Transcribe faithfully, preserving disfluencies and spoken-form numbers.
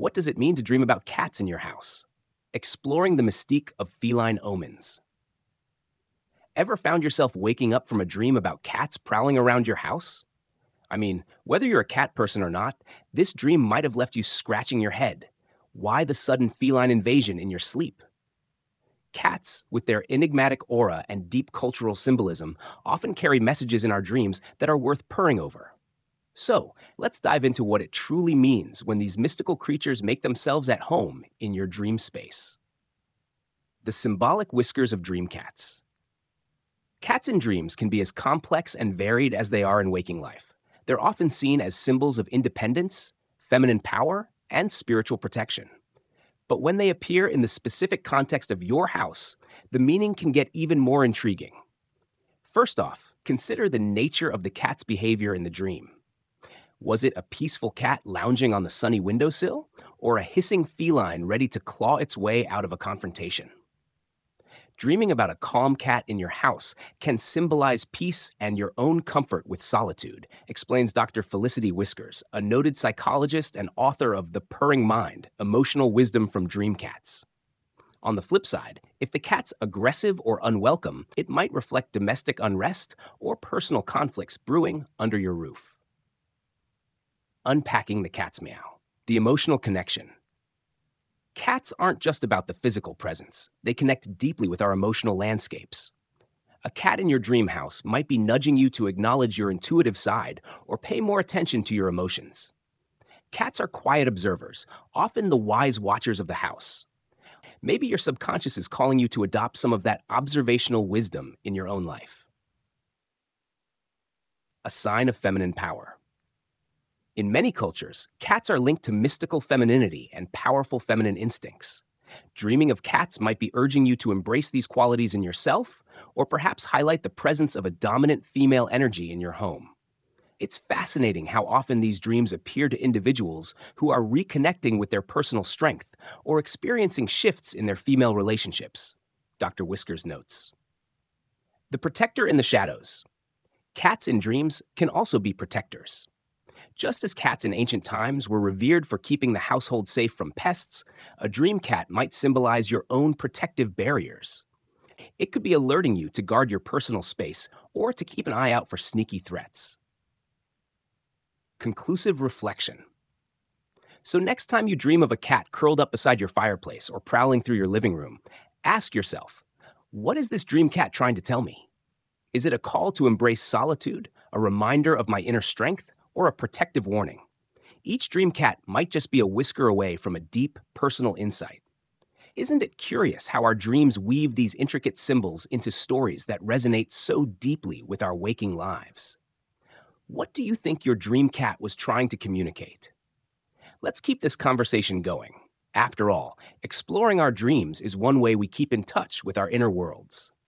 What does it mean to dream about cats in your house? Exploring the mystique of feline omens. Ever found yourself waking up from a dream about cats prowling around your house? I mean, whether you're a cat person or not, this dream might have left you scratching your head. Why the sudden feline invasion in your sleep? Cats, with their enigmatic aura and deep cultural symbolism, often carry messages in our dreams that are worth purring over. So, let's dive into what it truly means when these mystical creatures make themselves at home in your dream space. The symbolic whiskers of dream cats. Cats in dreams can be as complex and varied as they are in waking life. They're often seen as symbols of independence, feminine power, and spiritual protection. But when they appear in the specific context of your house, the meaning can get even more intriguing. First off, consider the nature of the cat's behavior in the dream. Was it a peaceful cat lounging on the sunny windowsill, or a hissing feline ready to claw its way out of a confrontation? Dreaming about a calm cat in your house can symbolize peace and your own comfort with solitude, explains Doctor Felicity Whiskers, a noted psychologist and author of The Purring Mind, Emotional Wisdom from Dream Cats. On the flip side, if the cat's aggressive or unwelcome, it might reflect domestic unrest or personal conflicts brewing under your roof. Unpacking the cat's meow. The emotional connection. Cats aren't just about the physical presence. They connect deeply with our emotional landscapes. A cat in your dream house might be nudging you to acknowledge your intuitive side or pay more attention to your emotions. Cats are quiet observers, often the wise watchers of the house. Maybe your subconscious is calling you to adopt some of that observational wisdom in your own life. A sign of feminine power. In many cultures, cats are linked to mystical femininity and powerful feminine instincts. Dreaming of cats might be urging you to embrace these qualities in yourself, or perhaps highlight the presence of a dominant female energy in your home. It's fascinating how often these dreams appear to individuals who are reconnecting with their personal strength or experiencing shifts in their female relationships, Doctor Whiskers notes. The protector in the shadows. Cats in dreams can also be protectors. Just as cats in ancient times were revered for keeping the household safe from pests, a dream cat might symbolize your own protective barriers. It could be alerting you to guard your personal space or to keep an eye out for sneaky threats. Conclusive reflection. So next time you dream of a cat curled up beside your fireplace or prowling through your living room, ask yourself, what is this dream cat trying to tell me? Is it a call to embrace solitude, a reminder of my inner strength, or a protective warning? Each dream cat might just be a whisker away from a deep, personal insight. Isn't it curious how our dreams weave these intricate symbols into stories that resonate so deeply with our waking lives? What do you think your dream cat was trying to communicate? Let's keep this conversation going. After all, exploring our dreams is one way we keep in touch with our inner worlds.